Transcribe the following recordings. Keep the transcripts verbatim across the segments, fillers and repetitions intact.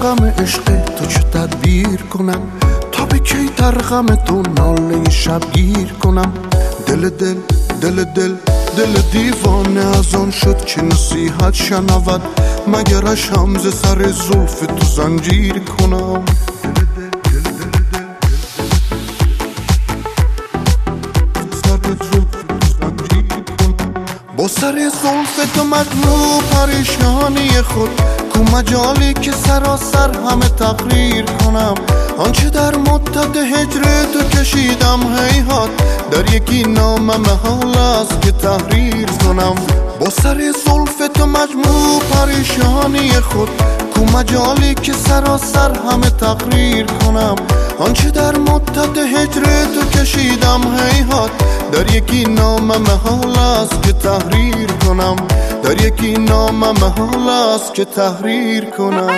غم عشق تو چه تدبیر کنم؟ تا به کی در غم تو ناله شبگیر کنم؟ دل دل دل دل دل دیوانه از آن شد که نصیحت شنود، مگرش هم ز سر زلف تو زنجیر کنم. با سر زلف تو مجموع پریشانی خود، کو مجالی که سراسر همه تقریر کنم. آنچه در مدت هجر تو کشیدم هیهات، در یکی نامه محال است که تحریر کنم. با سر زلف تو مجموع پریشانی خود، کو مجالی که سراسر همه تقریر کنم. آنچه در مدت هجر تو کشیدم هیهات، در یکی نامه محال است که تحریر کنم. در یکی نامه محال است که تحریر کنم.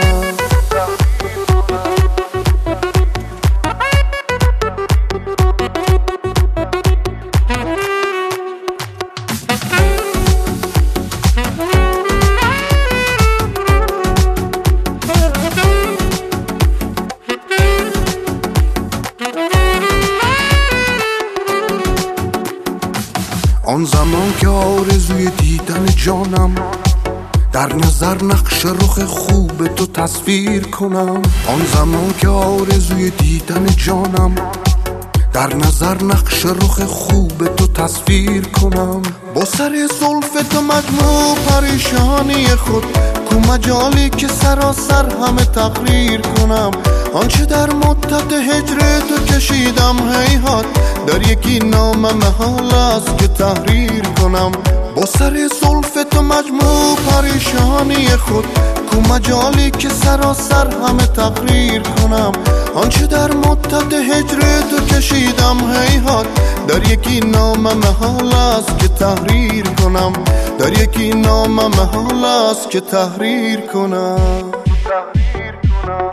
آن زمان که آرزوی دیدن جانم، در نظر نقش رخ خوب تو تصویر کنم. آن زمان که آرزوی دیدن جانم، در نظر نقش رخ خوب تو تصویر کنم. با سر زلف تو مجموع پریشانی خود، کو مجالی که سراسر همه تقریر کنم. آنچه در مدت هجر تو کشیدم هیهات، در یکی نامه محال است که تحریر کنم. با سر زلف تو مجموع پریشانی خود، کو مجالی که سراسر همه تقریر کنم. آنچه در مدت هجر تو کشیدم هیهات، در یکی نامه محال است که تحریر کنم. در یکی نامه محال است که تحریر کنم.